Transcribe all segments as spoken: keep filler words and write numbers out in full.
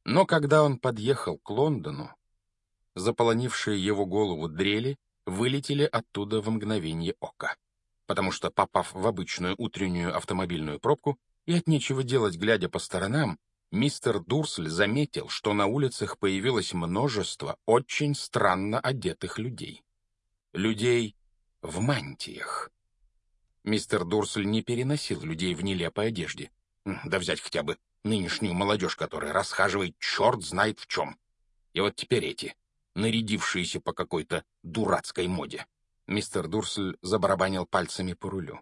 Но когда он подъехал к Лондону, заполонившие его голову дрели вылетели оттуда в мгновение ока, потому что, попав в обычную утреннюю автомобильную пробку и от нечего делать, глядя по сторонам, мистер Дурсль заметил, что на улицах появилось множество очень странно одетых людей. Людей в мантиях. Мистер Дурсль не переносил людей в нелепой одежде. Да взять хотя бы нынешнюю молодежь, которая расхаживает черт знает в чем. И вот теперь эти, нарядившиеся по какой-то дурацкой моде. Мистер Дурсль забарабанил пальцами по рулю.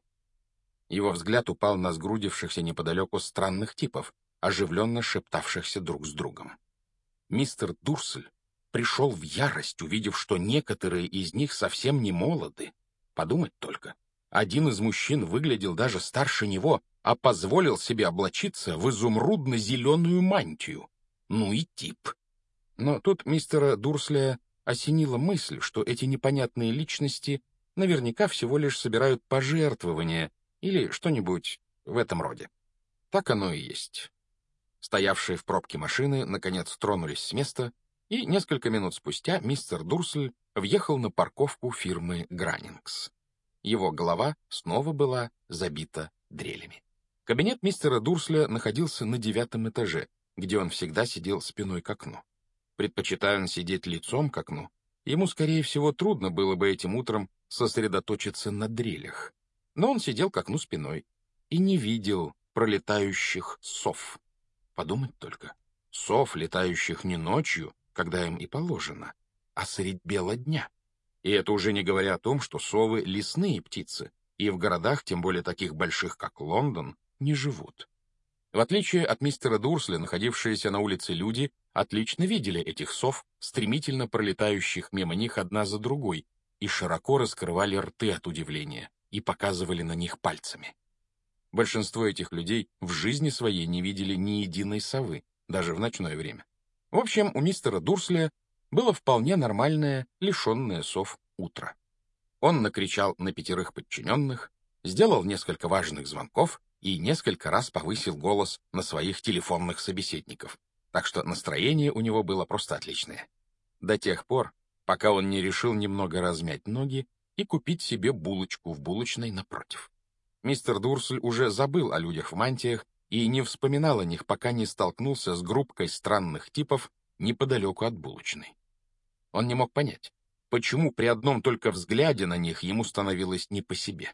Его взгляд упал на сгрудившихся неподалеку странных типов, оживленно шептавшихся друг с другом. Мистер Дурсль пришел в ярость, увидев, что некоторые из них совсем не молоды. Подумать только. Один из мужчин выглядел даже старше него, а позволил себе облачиться в изумрудно-зеленую мантию. Ну и тип. Но тут мистера Дурсля осенила мысль, что эти непонятные личности наверняка всего лишь собирают пожертвования или что-нибудь в этом роде. Так оно и есть. Стоявшие в пробке машины наконец тронулись с места, и несколько минут спустя мистер Дурсль въехал на парковку фирмы Гранингс. Его голова снова была забита дрелями. Кабинет мистера Дурсля находился на девятом этаже, где он всегда сидел спиной к окну. Предпочитая он сидеть лицом к окну, ему, скорее всего, трудно было бы этим утром сосредоточиться на дрелях. Но он сидел к окну спиной и не видел пролетающих сов. Подумать только, сов, летающих не ночью, когда им и положено, а средь бела дня. И это уже не говоря о том, что совы — лесные птицы, и в городах, тем более таких больших, как Лондон, не живут. В отличие от мистера Дурсля, находившиеся на улице люди отлично видели этих сов, стремительно пролетающих мимо них одна за другой, и широко раскрывали рты от удивления и показывали на них пальцами. Большинство этих людей в жизни своей не видели ни единой совы, даже в ночное время. В общем, у мистера Дурсля было вполне нормальное, лишенное сов утро. Он накричал на пятерых подчиненных, сделал несколько важных звонков и несколько раз повысил голос на своих телефонных собеседников, так что настроение у него было просто отличное. До тех пор, пока он не решил немного размять ноги и купить себе булочку в булочной напротив. Мистер Дурсль уже забыл о людях в мантиях и не вспоминал о них, пока не столкнулся с группкой странных типов неподалеку от булочной. Он не мог понять, почему при одном только взгляде на них ему становилось не по себе.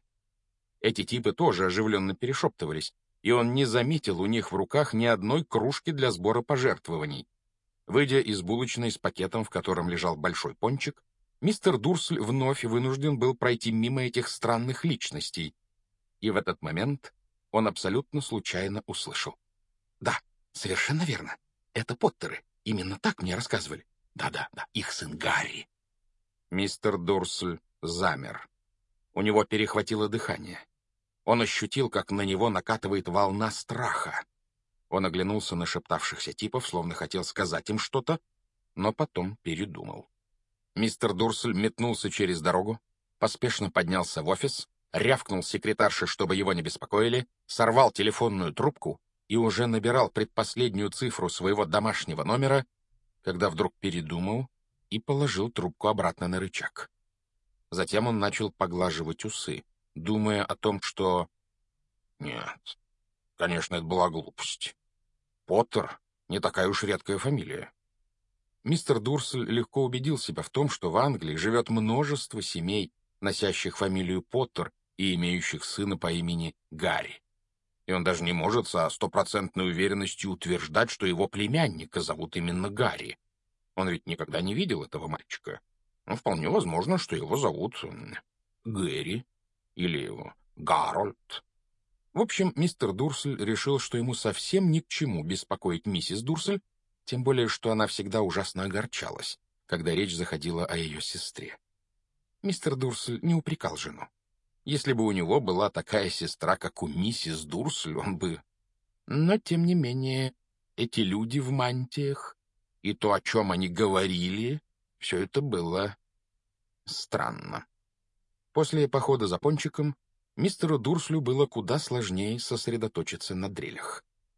Эти типы тоже оживленно перешептывались, и он не заметил у них в руках ни одной кружки для сбора пожертвований. Выйдя из булочной с пакетом, в котором лежал большой пончик, мистер Дурсль вновь вынужден был пройти мимо этих странных личностей, и в этот момент он абсолютно случайно услышал. «Да, совершенно верно. Это Поттеры. Именно так мне рассказывали. Да-да, да, их сын Гарри». Мистер Дурсль замер. У него перехватило дыхание. Он ощутил, как на него накатывает волна страха. Он оглянулся на шептавшихся типов, словно хотел сказать им что-то, но потом передумал. Мистер Дурсль метнулся через дорогу, поспешно поднялся в офис, рявкнул секретарше, чтобы его не беспокоили, сорвал телефонную трубку и уже набирал предпоследнюю цифру своего домашнего номера, когда вдруг передумал и положил трубку обратно на рычаг. Затем он начал поглаживать усы, думая о том, что... Нет, конечно, это была глупость. Поттер — не такая уж редкая фамилия. Мистер Дурсль легко убедил себя в том, что в Англии живет множество семей, носящих фамилию Поттер и имеющих сына по имени Гарри. И он даже не может со стопроцентной уверенностью утверждать, что его племянника зовут именно Гарри. Он ведь никогда не видел этого мальчика. Но вполне возможно, что его зовут Гэри или Гарольд. В общем, мистер Дурсль решил, что ему совсем ни к чему беспокоить миссис Дурсль, тем более, что она всегда ужасно огорчалась, когда речь заходила о ее сестре. Мистер Дурсль не упрекал жену. Если бы у него была такая сестра, как у миссис Дурсль, он бы... Но, тем не менее, эти люди в мантиях и то, о чем они говорили, все это было странно. После похода за пончиком мистеру Дурслю было куда сложнее сосредоточиться на дрелях.